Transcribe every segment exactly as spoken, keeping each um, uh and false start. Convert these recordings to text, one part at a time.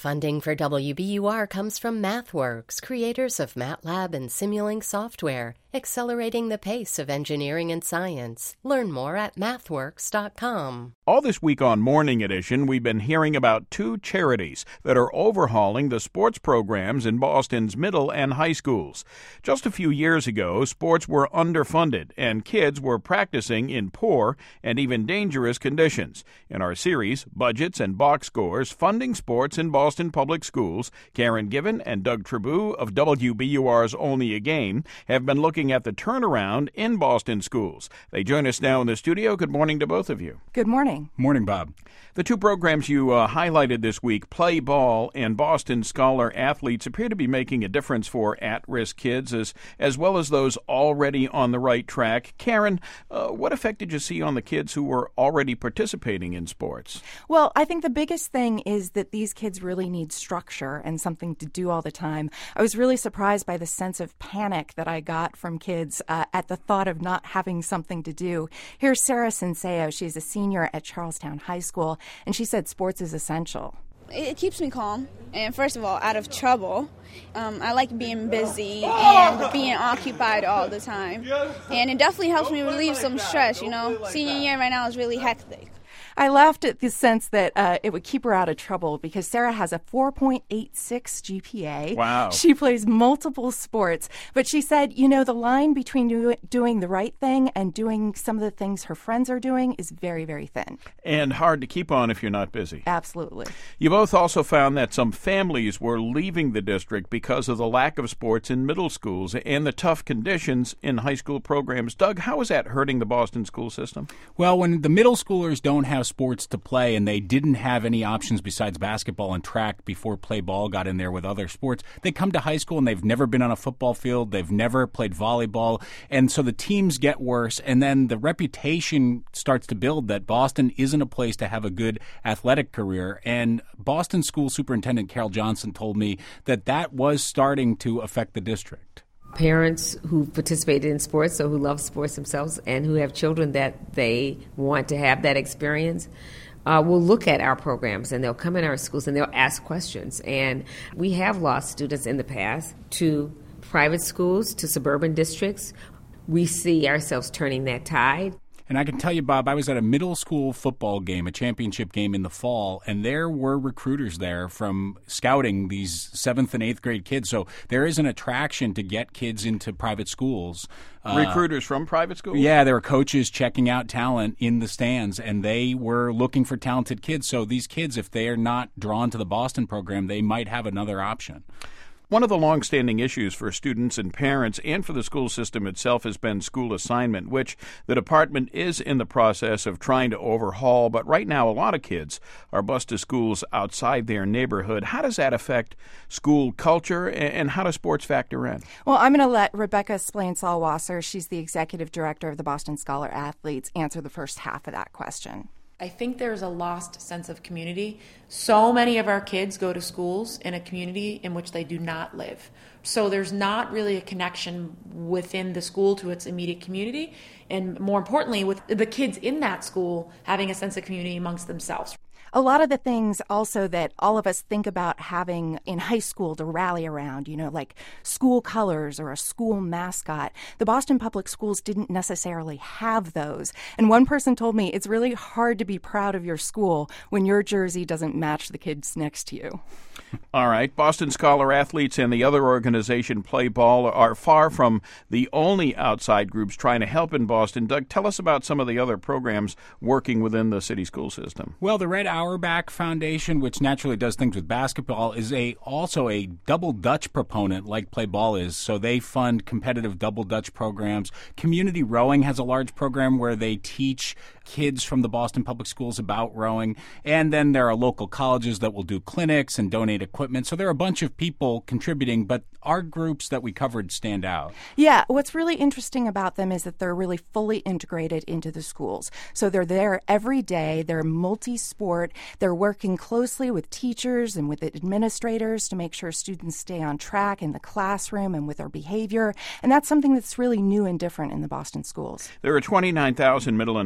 Funding for W B U R comes from MathWorks, creators of MATLAB and Simulink software, accelerating the pace of engineering and science. Learn more at mathworks dot com. All this week on Morning Edition, we've been hearing about two charities that are overhauling the sports programs in Boston's middle and high schools. Just a few years ago, sports were underfunded, and kids were practicing in poor and even dangerous conditions. In our series, Budgets and Box Scores, Funding Sports in Boston Public Schools, Karen Given and Doug Trabue of W B U R's Only a Game have been looking at the turnaround in Boston schools. They join us now in the studio. Good morning to both of you. Good morning. Morning, Bob. The two programs you uh, highlighted this week, Play Ball and Boston Scholar Athletes, appear to be making a difference for at-risk kids as, as well as those already on the right track. Karen, uh, what effect did you see on the kids who were already participating in sports? Well, I think the biggest thing is that these kids really need structure and something to do all the time. I was really surprised by the sense of panic that I got from kids uh, at the thought of not having something to do. Here's Sarah Senseo. She's a senior at Charlestown High School, and she said sports is essential. It keeps me calm, and first of all, out of trouble. Um, I like being busy and being occupied all the time, and it definitely helps me relieve some stress, you know. Senior year right now is really hectic. I laughed at the sense that uh, it would keep her out of trouble because Sarah has a four point eight six G P A. Wow. She plays multiple sports. But she said, you know, the line between do- doing the right thing and doing some of the things her friends are doing is very, very thin. And hard to keep on if you're not busy. Absolutely. You both also found that some families were leaving the district because of the lack of sports in middle schools and the tough conditions in high school programs. Doug, how is that hurting the Boston school system? Well, when the middle schoolers don't have sports to play and they didn't have any options besides basketball and track before play ball got in there with other sports, they come to high school and they've never been on a football field, they've never played volleyball, and so the teams get worse, and then the reputation starts to build that Boston isn't a place to have a good athletic career. And Boston School Superintendent Carol Johnson told me that that was starting to affect the district. Parents who participated in sports, so who love sports themselves and who have children that they want to have that experience, uh, will look at our programs and they'll come in our schools and they'll ask questions. And we have lost students in the past to private schools, to suburban districts. We see ourselves turning that tide. And I can tell you, Bob, I was at a middle school football game, a championship game in the fall, and there were recruiters there from scouting these seventh and eighth grade kids. So there is an attraction to get kids into private schools. Recruiters uh, from private schools? Yeah, there were coaches checking out talent in the stands, and they were looking for talented kids. So these kids, if they are not drawn to the Boston program, they might have another option. One of the longstanding issues for students and parents and for the school system itself has been school assignment, which the department is in the process of trying to overhaul. But right now, a lot of kids are bused to schools outside their neighborhood. How does that affect school culture, and how does sports factor in? Well, I'm going to let Rebecca Splain-Salwasser, she's the executive director of the Boston Scholar Athletes, answer the first half of that question. I think there's a lost sense of community. So many of our kids go to schools in a community in which they do not live. So there's not really a connection within the school to its immediate community, and more importantly, with the kids in that school having a sense of community amongst themselves. A lot of the things also that all of us think about having in high school to rally around, you know, like school colors or a school mascot, the Boston Public Schools didn't necessarily have those. And one person told me it's really hard to be proud of your school when your jersey doesn't match the kids next to you. All right. Boston Scholar Athletes and the other organization, Play Ball, are far from the only outside groups trying to help in Boston. Doug, tell us about some of the other programs working within the city school system. Well, the Red Auerbach Foundation, which naturally does things with basketball, is a also a double Dutch proponent like Play Ball is. So they fund competitive double Dutch programs. Community Rowing has a large program where they teach kids from the Boston Public Schools about rowing. And then there are local colleges that will do clinics and donate equipment. So there are a bunch of people contributing, but our groups that we covered stand out. Yeah, what's really interesting about them is that they're really fully integrated into the schools. So they're there every day. They're multi-sport. They're working closely with teachers and with administrators to make sure students stay on track in the classroom and with their behavior. And that's something that's really new and different in the Boston schools. There are twenty-nine thousand middle and high school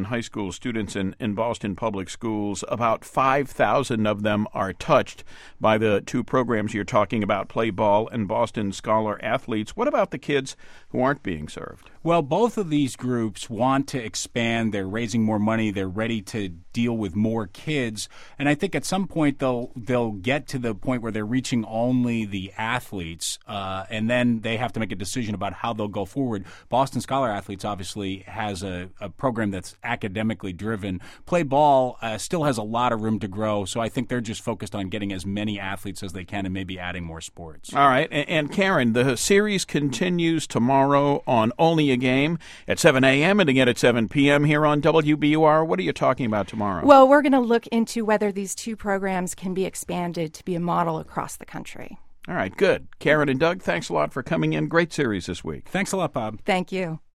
school students in, in Boston Public Schools. About five thousand of them are touched by the two programs you're talking about, Play Ball and Boston Scholar Athletes. What about the kids who aren't being served? Well, both of these groups want to expand. They're raising more money. They're ready to deal with more kids. And I think at some point they'll they'll get to the point where they're reaching only the athletes, uh, and then they have to make a decision about how they'll go forward. Boston Scholar Athletes obviously has a, a program that's academically driven. Play Ball uh, still has a lot of room to grow, so I think they're just focused on getting as many athletes as they can and maybe adding more sports. All right. And, and Karen, the series continues tomorrow on Only a Game at seven a.m. and again at seven p.m. here on W B U R. What are you talking about tomorrow? Well, we're going to look into whether these two programs can be expanded to be a model across the country. All right, good. Karen and Doug, thanks a lot for coming in. Great series this week. Thanks a lot, Bob. Thank you.